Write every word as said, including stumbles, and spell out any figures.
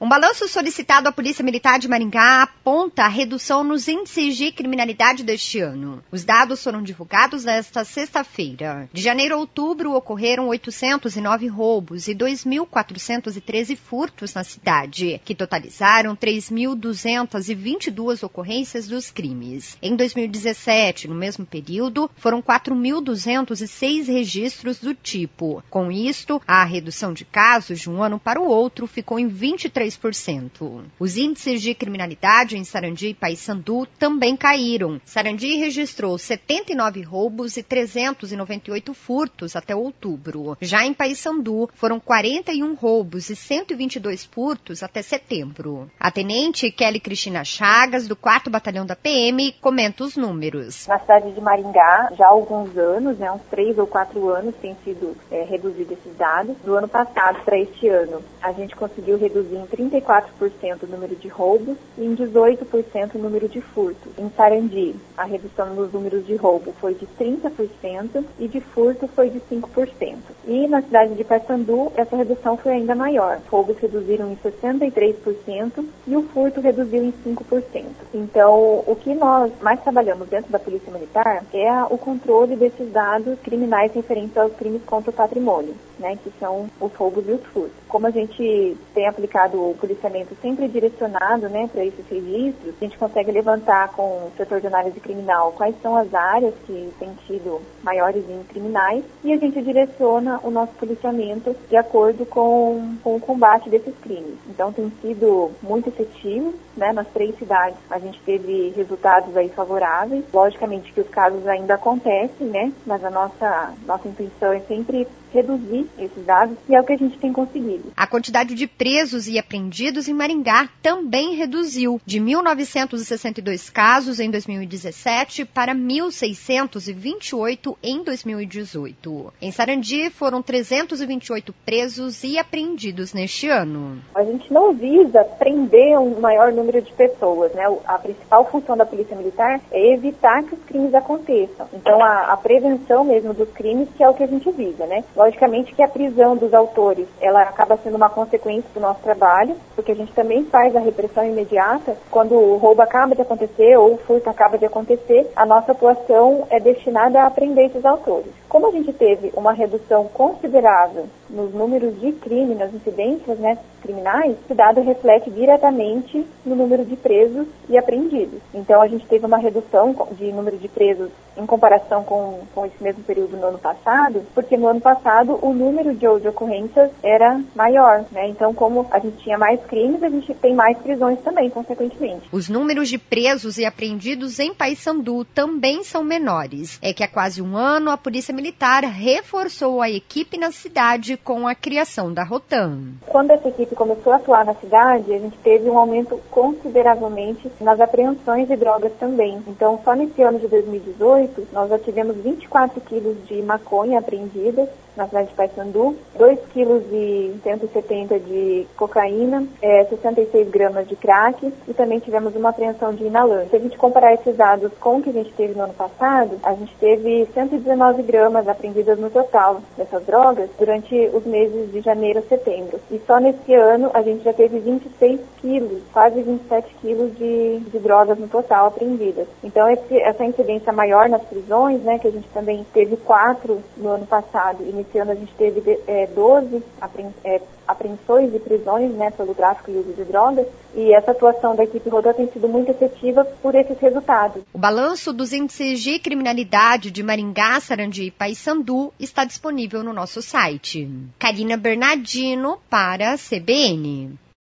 Um balanço solicitado à Polícia Militar de Maringá aponta a redução nos índices de criminalidade deste ano. Os dados foram divulgados nesta sexta-feira. De janeiro a outubro, ocorreram oitocentos e nove roubos e dois mil quatrocentos e treze furtos na cidade, que totalizaram três mil duzentas e vinte e duas ocorrências dos crimes. Em dois mil e dezessete, no mesmo período, foram quatro mil duzentos e seis registros do tipo. Com isto, a redução de casos de um ano para o outro ficou em vinte e três por cento. Os índices de criminalidade em Sarandi e Paissandu também caíram. Sarandi registrou setenta e nove roubos e trezentos e noventa e oito furtos até outubro. Já em Paissandu, foram quarenta e um roubos e cento e vinte e dois furtos até setembro. A tenente Kelly Cristina Chagas, do quarto Batalhão da P M, comenta os números. Na cidade de Maringá, já há alguns anos, né, uns três ou quatro anos, tem sido é, reduzido esses dados. Do ano passado para este ano, a gente conseguiu reduzir em trinta e quatro por cento o número de roubos e em dezoito por cento o número de furtos. Em Sarandi, a redução nos números de roubo foi de trinta por cento e de furto foi de cinco por cento. E na cidade de Paissandu, essa redução foi ainda maior. Roubos reduziram em sessenta e três por cento e o furto reduziu em cinco por cento. Então, o que nós mais trabalhamos dentro da Polícia Militar é o controle desses dados criminais referentes aos crimes contra o patrimônio, né, que são os roubos e os furtos. Como a gente tem aplicado o policiamento sempre direcionado, né, para esses registros, a gente consegue levantar com o setor de análise criminal quais são as áreas que têm tido maiores índices criminais e a gente direciona o nosso policiamento de acordo com, com o combate desses crimes. Então tem sido muito efetivo, né, nas três cidades a gente teve resultados aí favoráveis. Logicamente que os casos ainda acontecem, né, mas a nossa, nossa intenção é sempre reduzir esses dados e é o que a gente tem conseguido. A quantidade de presos e apreendidos em Maringá também reduziu, de mil novecentos e sessenta e dois casos em dois mil e dezessete para mil seiscentos e vinte e oito em dois mil e dezoito. Em Sarandi foram trezentos e vinte e oito presos e apreendidos neste ano. A gente não visa prender um maior número de pessoas, né? A principal função da Polícia Militar é evitar que os crimes aconteçam. Então a, a prevenção mesmo dos crimes que é o que a gente visa, né? Logicamente que a prisão dos autores, ela acaba sendo uma consequência do nosso trabalho, porque a gente também faz a repressão imediata. Quando o roubo acaba de acontecer ou o furto acaba de acontecer, a nossa atuação é destinada a prender esses autores. Como a gente teve uma redução considerável nos números de crime, nas incidências, né, criminais, esse dado reflete diretamente no número de presos e apreendidos. Então a gente teve uma redução de número de presos em comparação com, com esse mesmo período no ano passado, porque no ano passado o número de, de ocorrências era maior, né? Então, como a gente tinha mais crimes, a gente tem mais prisões também, consequentemente. Os números de presos e apreendidos em Paissandu também são menores. É que há quase um ano a Polícia Militar reforçou a equipe na cidade com a criação da Rotam. Quando essa equipe começou a atuar na cidade, a gente teve um aumento consideravelmente nas apreensões de drogas também. Então, só nesse ano de dois mil e dezoito, nós já tivemos vinte e quatro quilos de maconha apreendidas na cidade de Paissandu, dois vírgula cento e setenta quilos de cocaína, é, sessenta e seis gramas de crack e também tivemos uma apreensão de inalante. Se a gente comparar esses dados com o que a gente teve no ano passado, a gente teve cento e dezenove gramas apreendidas no total dessas drogas durante os meses de janeiro a setembro. E só nesse ano a gente já teve vinte e seis quilos, quase vinte e sete quilos de, de drogas no total apreendidas. Então esse, essa incidência maior nas prisões, né, que a gente também teve quatro no ano passado e nesse ano a gente teve é, doze apre, é, apreensões e prisões, né, pelo tráfico e uso de drogas, e essa atuação da equipe Rotam tem sido muito efetiva por esses resultados. O balanço dos índices de criminalidade de Maringá, Sarandi e Paissandu está disponível no nosso site. Karina Bernardino para a C B N.